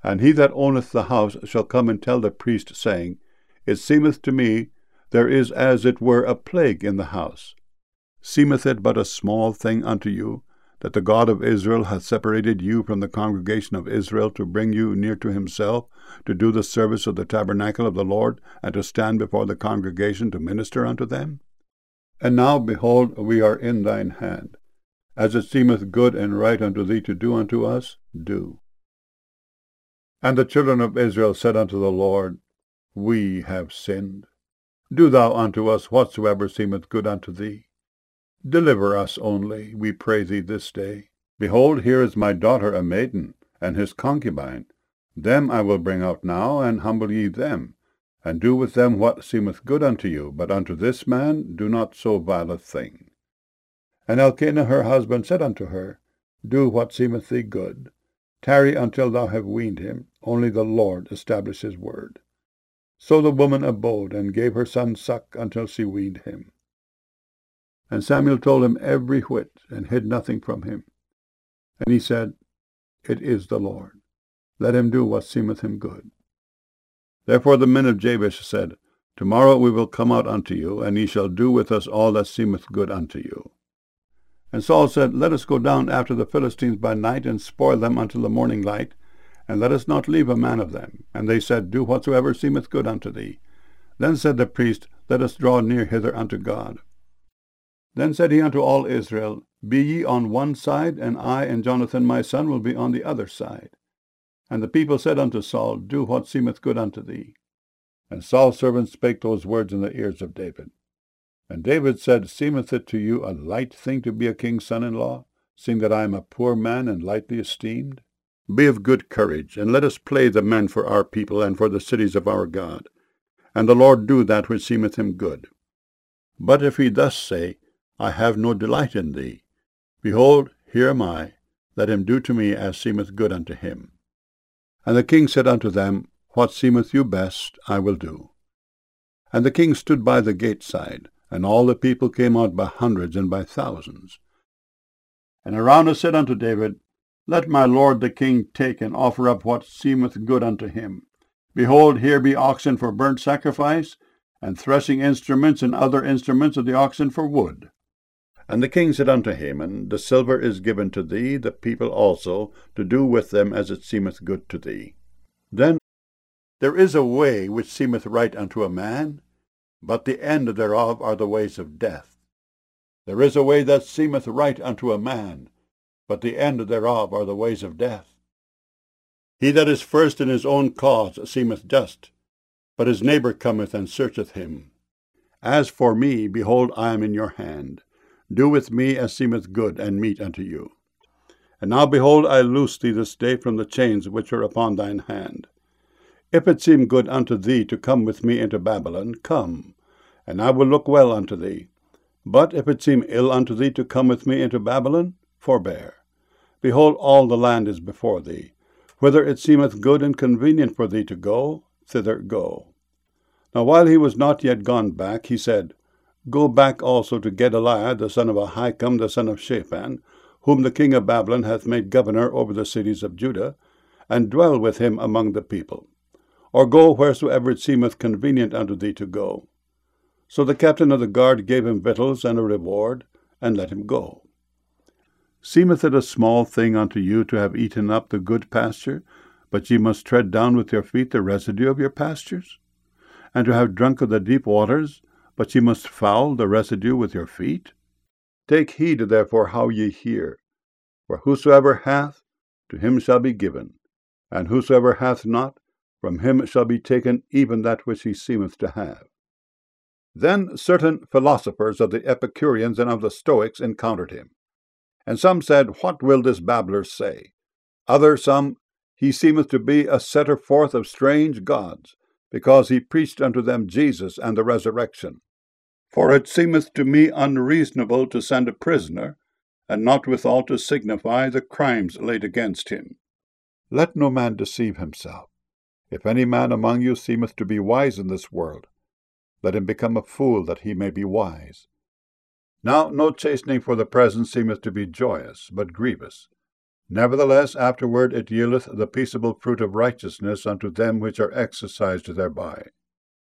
And he that owneth the house shall come and tell the priest, saying, It seemeth to me there is as it were a plague in the house. Seemeth it but a small thing unto you, that the God of Israel hath separated you from the congregation of Israel to bring you near to himself, to do the service of the tabernacle of the Lord, and to stand before the congregation to minister unto them? And now, behold, we are in thine hand. As it seemeth good and right unto thee to do unto us, do. And the children of Israel said unto the Lord, We have sinned. Do thou unto us whatsoever seemeth good unto thee. Deliver us only, we pray thee, this day. Behold, here is my daughter a maiden, and his concubine. Them I will bring out now, and humble ye them, and do with them what seemeth good unto you. But unto this man do not so vile a thing. And Elkanah her husband said unto her, Do what seemeth thee good. Tarry until thou have weaned him. Only the Lord establish his word. So the woman abode, and gave her son suck until she weaned him. And Samuel told him every whit, and hid nothing from him. And he said, It is the Lord. Let him do what seemeth him good. Therefore the men of Jabesh said, Tomorrow we will come out unto you, and ye shall do with us all that seemeth good unto you. And Saul said, Let us go down after the Philistines by night, and spoil them until the morning light, and let us not leave a man of them. And they said, Do whatsoever seemeth good unto thee. Then said the priest, Let us draw near hither unto God. Then said he unto all Israel, Be ye on one side, and I and Jonathan my son will be on the other side. And the people said unto Saul, Do what seemeth good unto thee. And Saul's servants spake those words in the ears of David. And David said, Seemeth it to you a light thing to be a king's son-in-law, seeing that I am a poor man and lightly esteemed? Be of good courage, and let us play the men for our people and for the cities of our God. And the Lord do that which seemeth him good. But if he thus say, I have no delight in thee, behold, here am I, let him do to me as seemeth good unto him. And the king said unto them, What seemeth you best, I will do. And the king stood by the gate side, and all the people came out by hundreds and by thousands. And Araunah said unto David, Let my lord the king take and offer up what seemeth good unto him. Behold, here be oxen for burnt sacrifice, and threshing instruments and other instruments of the oxen for wood. And the king said unto Haman, The silver is given to thee, the people also, to do with them as it seemeth good to thee. Then there is a way which seemeth right unto a man, but the end thereof are the ways of death. There is a way that seemeth right unto a man, but the end thereof are the ways of death. He that is first in his own cause seemeth just, but his neighbor cometh and searcheth him. As for me, behold, I am in your hand. Do with me as seemeth good and meet unto you. And now, behold, I loose thee this day from the chains which are upon thine hand. If it seem good unto thee to come with me into Babylon, come, and I will look well unto thee. But if it seem ill unto thee to come with me into Babylon, forbear. Behold, all the land is before thee. Whither it seemeth good and convenient for thee to go, thither go. Now while he was not yet gone back, he said, Go back also to Gedaliah the son of Ahikam the son of Shaphan, whom the king of Babylon hath made governor over the cities of Judah, and dwell with him among the people. Or go wheresoever it seemeth convenient unto thee to go. So the captain of the guard gave him victuals and a reward, and let him go. Seemeth it a small thing unto you to have eaten up the good pasture, but ye must tread down with your feet the residue of your pastures? And to have drunk of the deep waters, but ye must foul the residue with your feet? Take heed therefore how ye hear. For whosoever hath, to him shall be given, and whosoever hath not, from him shall be taken even that which he seemeth to have. Then certain philosophers of the Epicureans and of the Stoics encountered him. And some said, What will this babbler say? Other some, He seemeth to be a setter forth of strange gods, because he preached unto them Jesus and the resurrection. For it seemeth to me unreasonable to send a prisoner, and not withal to signify the crimes laid against him. Let no man deceive himself. If any man among you seemeth to be wise in this world, let him become a fool that he may be wise. Now no chastening for the present seemeth to be joyous, but grievous. Nevertheless, afterward it yieldeth the peaceable fruit of righteousness unto them which are exercised thereby.